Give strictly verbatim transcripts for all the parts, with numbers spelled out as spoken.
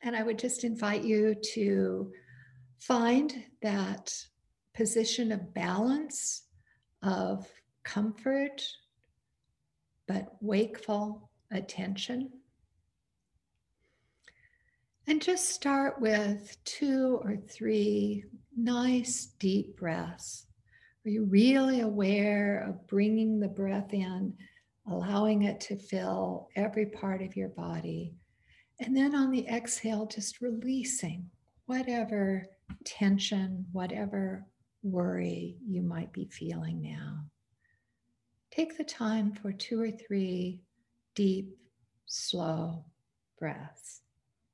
And I would just invite you to find that position of balance, of comfort, but wakeful attention. And just start with two or three nice deep breaths. Are you really aware of bringing the breath in, allowing it to fill every part of your body? And then on the exhale, just releasing whatever tension, whatever worry you might be feeling now. Take the time for two or three deep, slow breaths.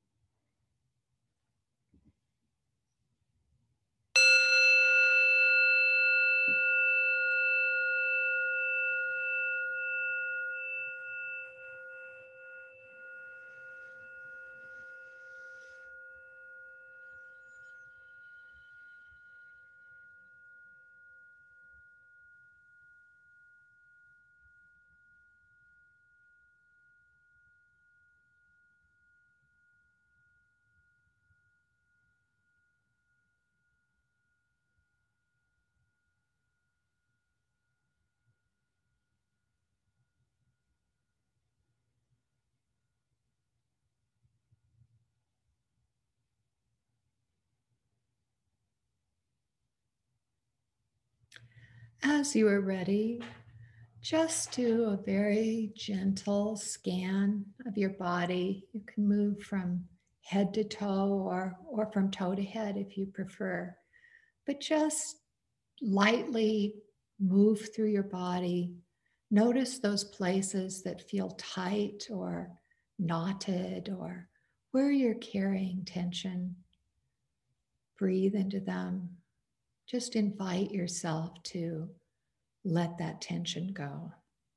As you are ready, just do a very gentle scan of your body. You can move from head to toe or, or from toe to head if you prefer, but just lightly move through your body. Notice those places that feel tight or knotted or where you're carrying tension. Breathe into them. Just invite yourself to let that tension go.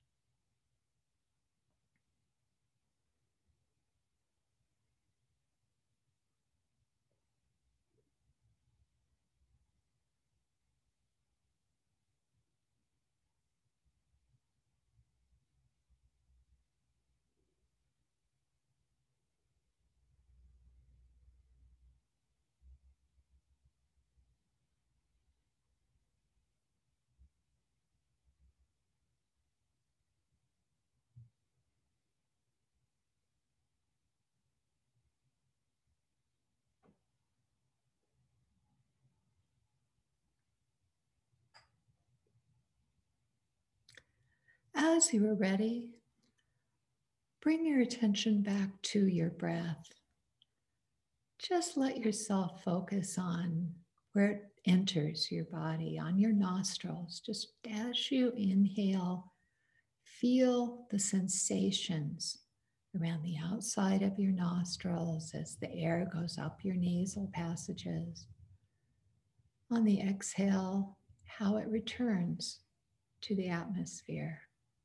As you are ready, bring your attention back to your breath. Just let yourself focus on where it enters your body, on your nostrils. Just as you inhale, feel the sensations around the outside of your nostrils as the air goes up your nasal passages. On the exhale, how it returns to the atmosphere.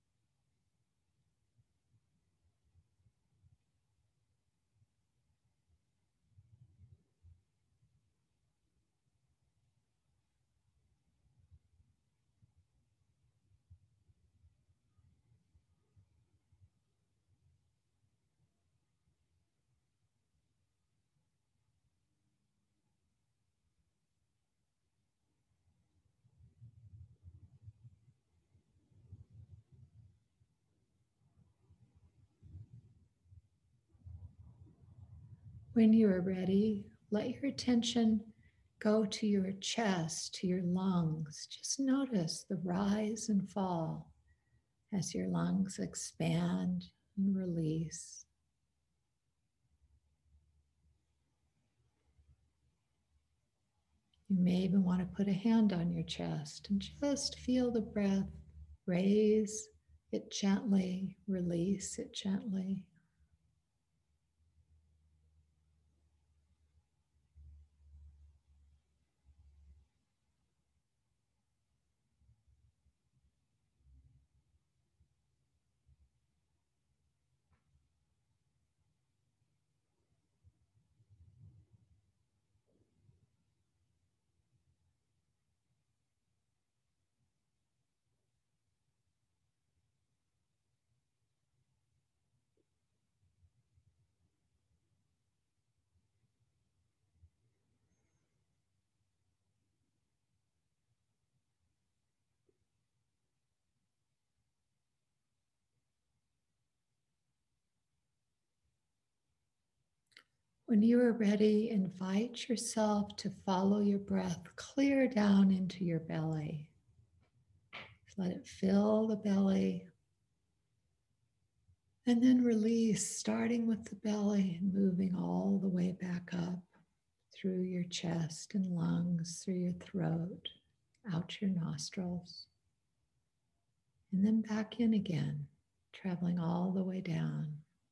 When you are ready, let your attention go to your chest, to your lungs. Just notice the rise and fall as your lungs expand and release. You may even want to put a hand on your chest and just feel the breath raise it gently, release it gently. When you are ready, invite yourself to follow your breath clear down into your belly. Let it fill the belly and then release, starting with the belly and moving all the way back up through your chest and lungs, through your throat, out your nostrils, and then back in again, traveling all the way down.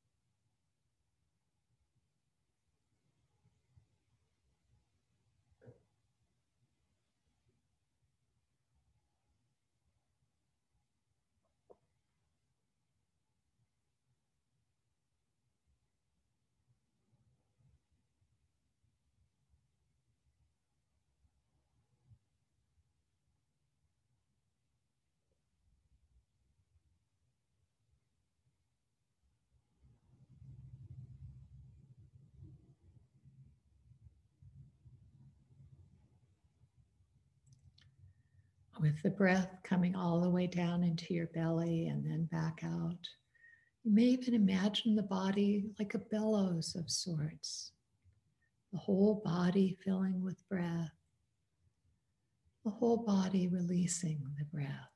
With the breath coming all the way down into your belly and then back out, you may even imagine the body like a bellows of sorts, the whole body filling with breath, the whole body releasing the breath.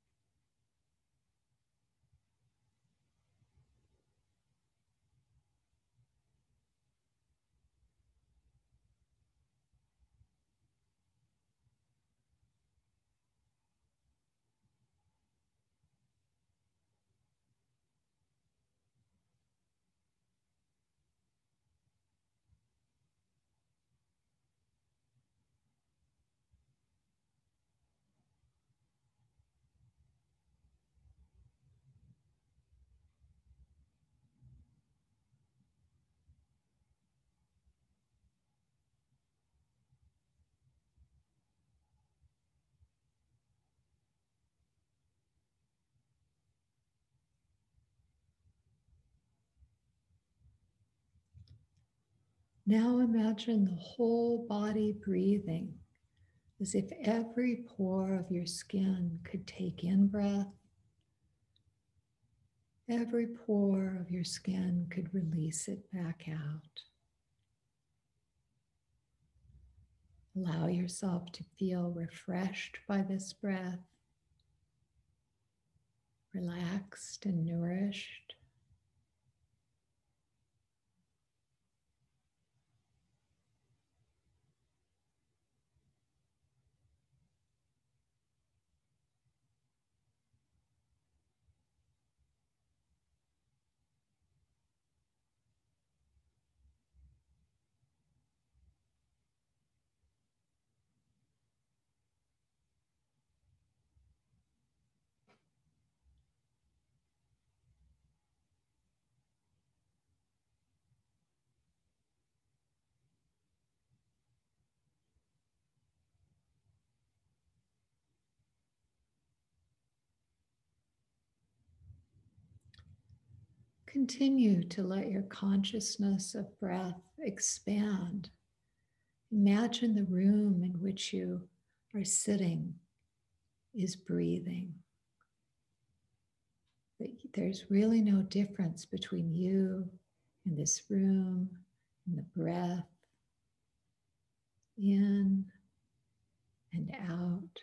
Now imagine the whole body breathing as if every pore of your skin could take in breath. Every pore of your skin could release it back out. Allow yourself to feel refreshed by this breath, relaxed and nourished. Continue to let your consciousness of breath expand. Imagine the room in which you are sitting is breathing. That there's really no difference between you and this room and the breath in and out.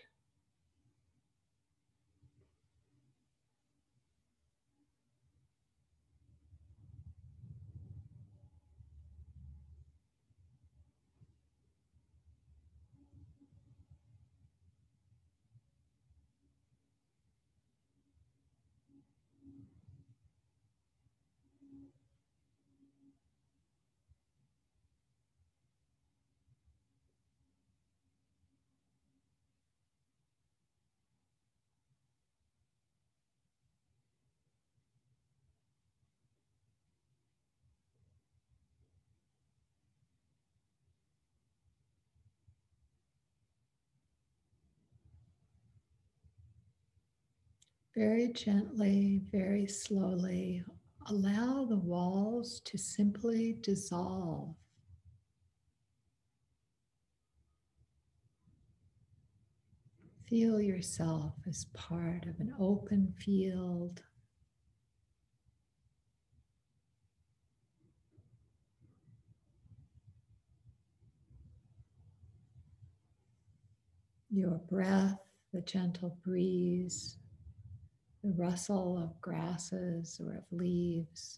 Very gently, very slowly, allow the walls to simply dissolve. Feel yourself as part of an open field. your breath, the gentle breeze, the rustle of grasses or of leaves.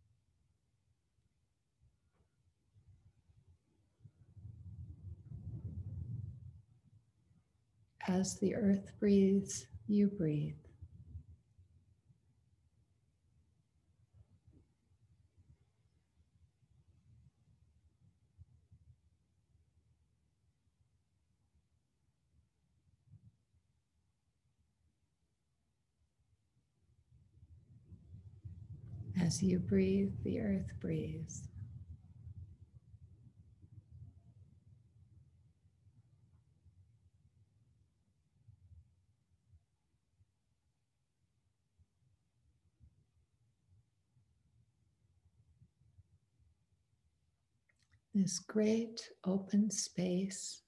As the earth breathes, you breathe. As you breathe, the earth breathes. This great open space,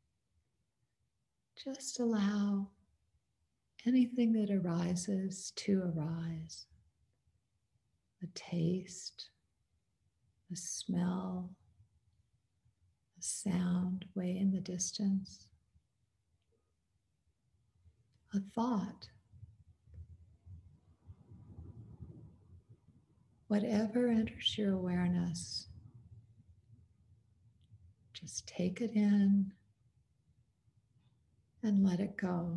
just allow anything that arises to arise. A taste, a smell, a sound way in the distance, a thought. Whatever enters your awareness, just take it in and let it go.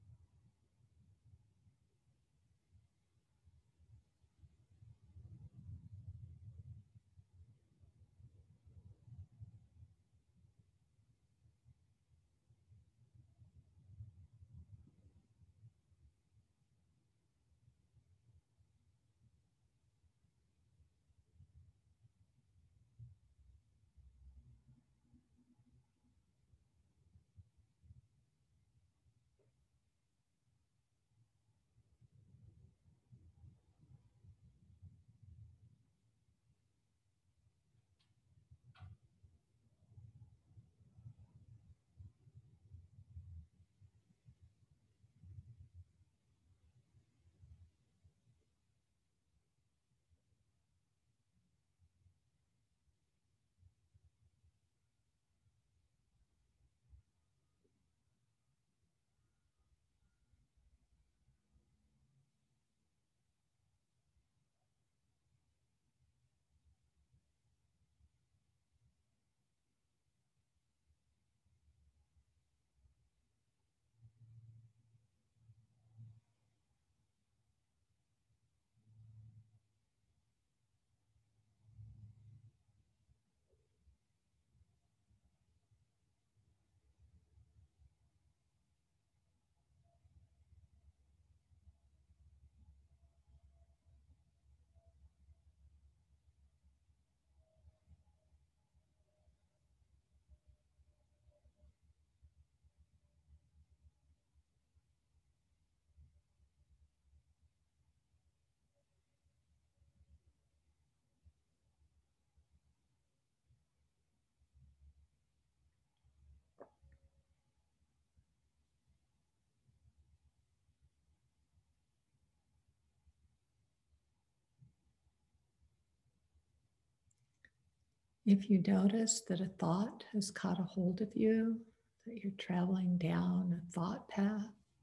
If you notice that a thought has caught a hold of you, that you're traveling down a thought path,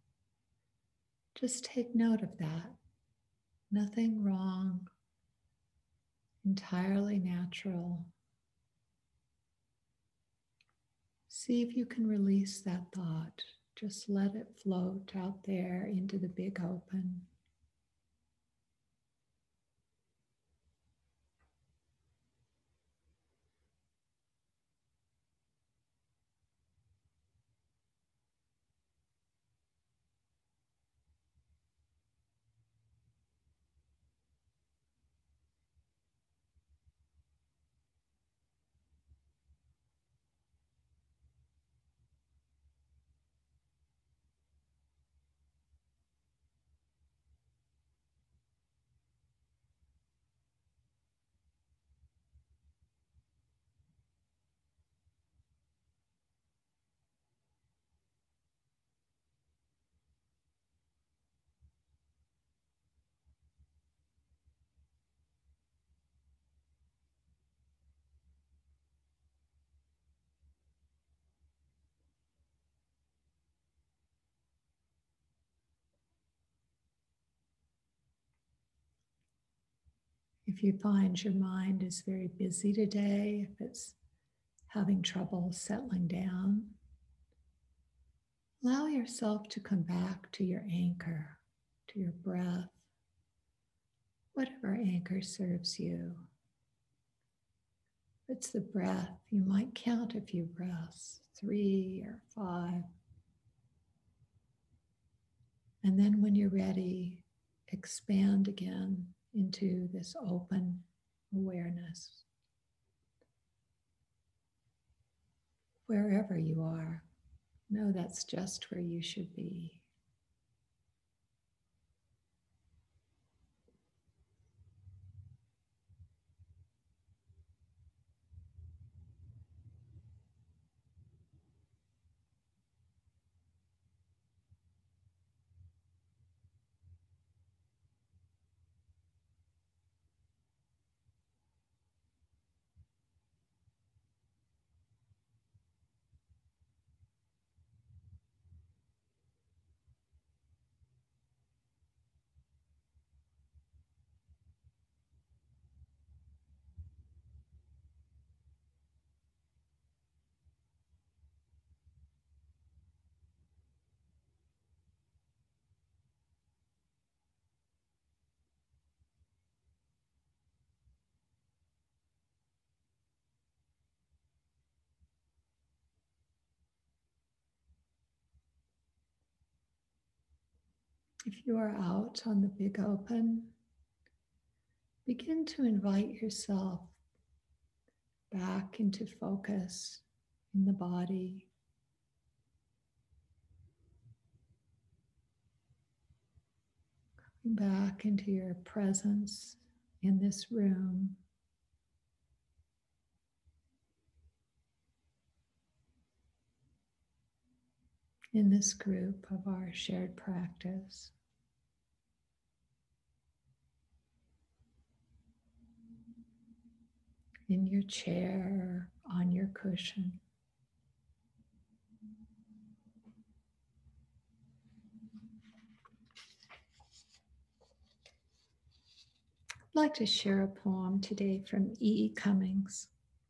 just take note of that. Nothing wrong, entirely natural. See if you can release that thought. Just let it float out there into the big open. If you find your mind is very busy today, if it's having trouble settling down, allow yourself to come back to your anchor, to your breath, whatever anchor serves you. If it's the breath, you might count a few breaths, three or five. And then when you're ready, expand again into this open awareness. Wherever you are, know that's just where you should be. If you are out on the big open, begin to invite yourself back into focus in the body. Coming back into your presence in this room. In this group of our shared practice. In your chair, on your cushion. I'd like to share a poem today from E E. Cummings.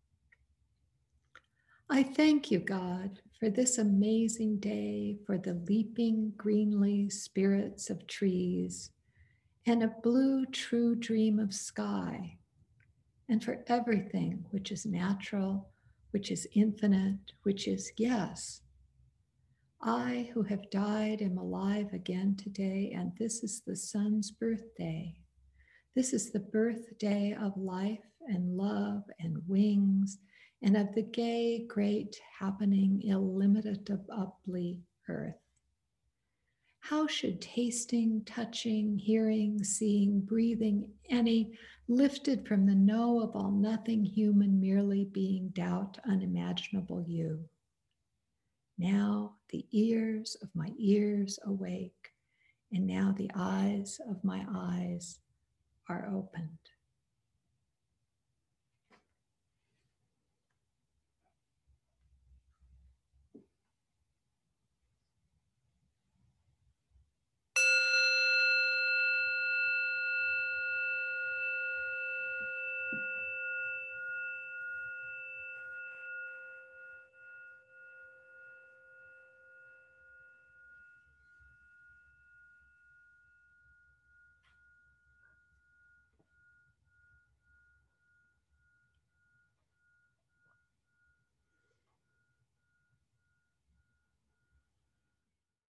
I thank you, God, for this amazing day, for the leaping greenly spirits of trees, and a blue true dream of sky, and for everything which is natural, which is infinite, which is yes. I who have died am alive again today, and this is the sun's birthday. This is the birthday of life and love and wings, and of the gay, great, happening, illimitably earth. How should tasting, touching, hearing, seeing, breathing, any, lifted from the know of all nothing human, merely being doubt unimaginable you? Now the ears of my ears awake, and now the eyes of my eyes are opened.